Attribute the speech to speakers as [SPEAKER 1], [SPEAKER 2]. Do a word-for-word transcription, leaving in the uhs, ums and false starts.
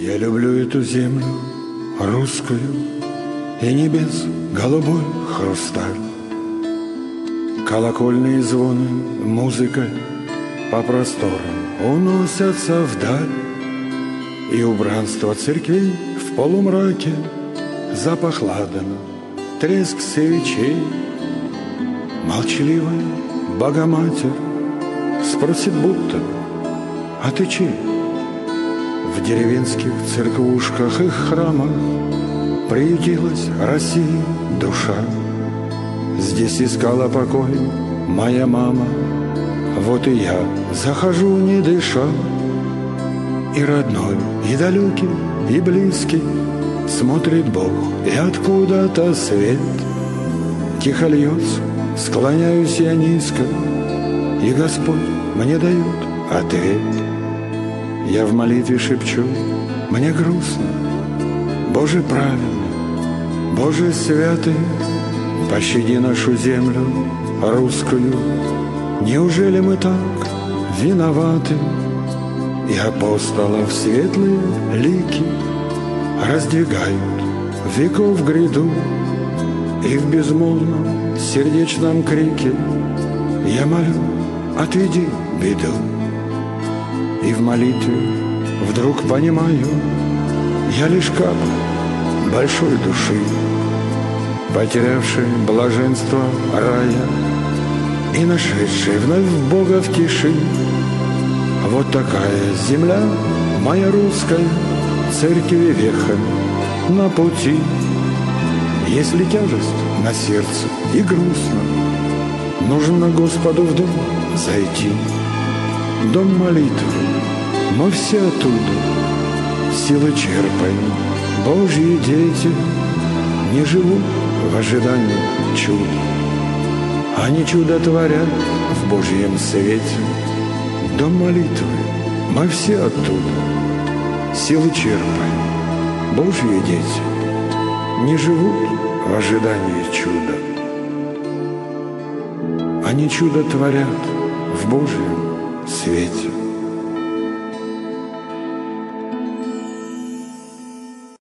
[SPEAKER 1] Я люблю эту землю русскую и небес голубой хрусталь. Колокольные звоны, музыка по просторам уносятся вдаль, и убранство церквей в полумраке запах ладана, треск свечей. Молчаливая Богоматерь спросит будто: а ты чей? В деревенских церквушках и храмах приютилась России душа. Здесь искала покой моя мама, вот и я захожу, не дыша. И родной, и далекий, и близкий смотрит Бог, и откуда-то свет тихо льется, склоняюсь я низко, и Господь мне дает ответ. Я в молитве шепчу: мне грустно, Боже праведный, Боже святый, пощади нашу землю русскую. Неужели мы так виноваты? И апостолов светлые лики раздвигают веков гряду, и в безмолвном сердечном крике я молю: отведи беду. И в молитве вдруг понимаю, я лишь капля большой души, потерявший блаженство рая и нашедший вновь Бога в тиши. Вот такая земля моя русская, церкви вехами на пути. Если тяжесть на сердце и грустно, нужно Господу в дом зайти. Дом молитвы, мы все оттуда силы черпаем. Божьи дети не живут в ожидании чуда, они чудо творят в Божьем свете. Дом молитвы, мы все оттуда силы черпаем. Божьи дети не живут в ожидании чуда, они чудо творят в Божьем свете.